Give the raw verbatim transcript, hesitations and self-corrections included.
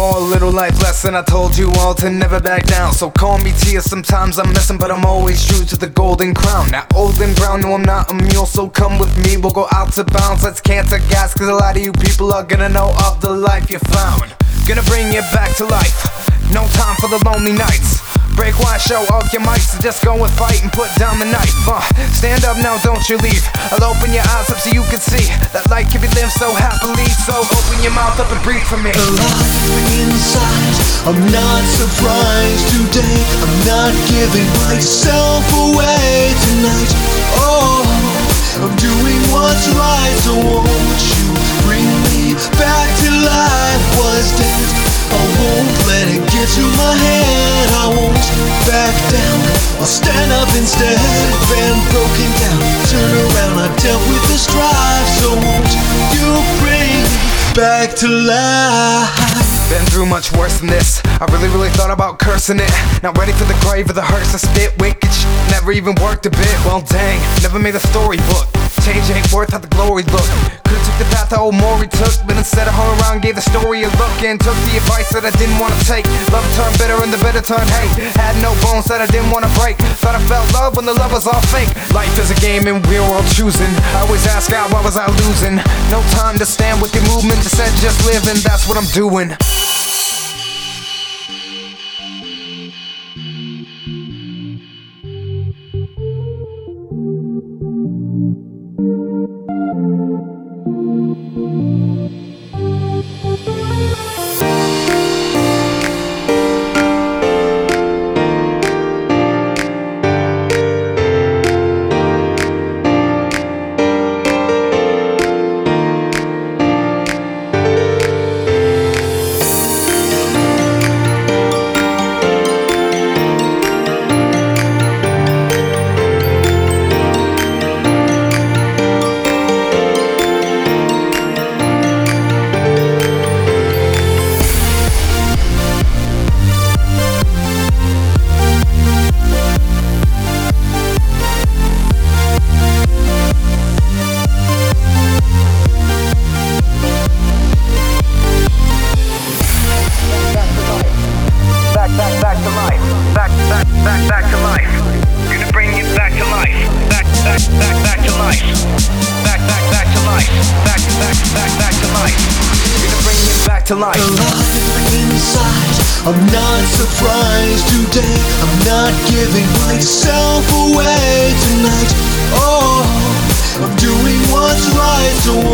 more, a little life lesson. I told you all to never back down. So call me Tia, sometimes I'm missing, but I'm always true to the golden crown. Now old and brown, no I'm not a mule, so come with me, we'll go out to bounds. Let's canter gas, cause a lot of you people are gonna know of the life you found. Gonna bring it back to life, no time for the lonely nights. Break one, show off your mics, so just go and fight and put down the knife. uh, Stand up now, don't you leave. I'll open your eyes up so you can see that life can be lived so happily. So open your mouth up and breathe for me. Alive inside, I'm not surprised today. I'm not giving myself away tonight. Oh, I'm doing what's right, so won't you bring me back to life? Was dead, I won't let it get to my head. I won't back down, I'll stand up instead. Been broken down, turn around, I dealt with the strife. So won't you bring me back to life? Been through much worse than this. I really, really thought about cursing it. Not ready for the grave or the hearse. I spit wicked shit, never even worked a bit. Well dang, never made a storybook. Change ain't worth how the glory look. Could've took the path that old Maury took, but instead I hung around, gave the story a look, and took the advice that I didn't wanna take. Love turned bitter and the bitter turned hate. Had no bones that I didn't wanna break. Thought I felt love when the love was all fake. Life is a game and we're all choosing. I always ask God, why was I losing? No time to stand with your movement, instead just living, that's what I'm doing. Back to life. Gonna bring you back to life. Back, back, back, back to life. Back, back, back to life. Back, back, back, back to life. Gonna bring you back to life. Alive inside, I'm not surprised today. I'm not giving myself away tonight. Oh, I'm doing what's right, so